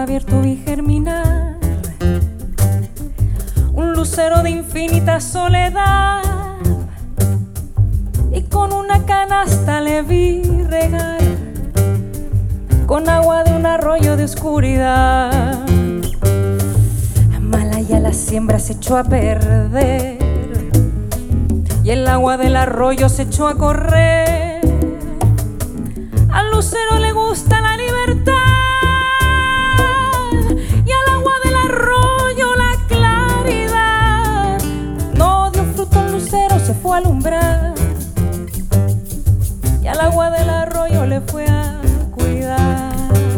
abierto vi germinar un lucero de infinita soledad, y con una canasta le vi regar con agua de un arroyo de oscuridad. Amalaya la siembra se echó a perder y el agua del arroyo se echó a correr. Al lucero le gusta la libertad y al agua del arroyo la claridad. No dio fruto el lucero, se fue a alumbrar, y al agua del arroyo le fue a cuidar.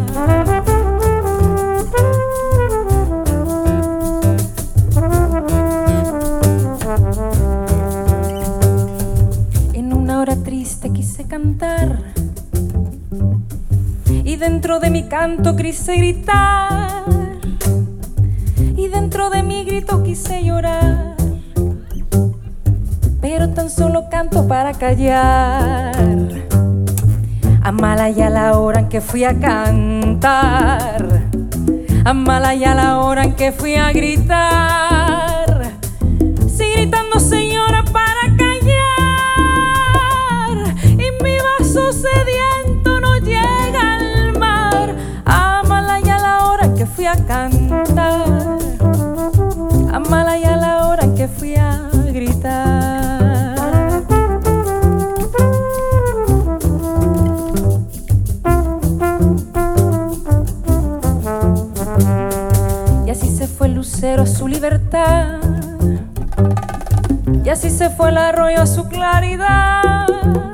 En una hora triste quise cantar, y dentro de mi canto quise gritar, y dentro de mi grito quise llorar, pero tan solo canto para callar. Amalaya la hora en que fui a cantar, amalaya la hora en que fui a gritar. Sí, gritando señora para callar, y mi vaso sediento no llega al mar. Amalaya la hora en que fui a cantar, amalaya la hora en que fui a gritar. Y así se fue el lucero a su libertad, y así se fue el arroyo a su claridad.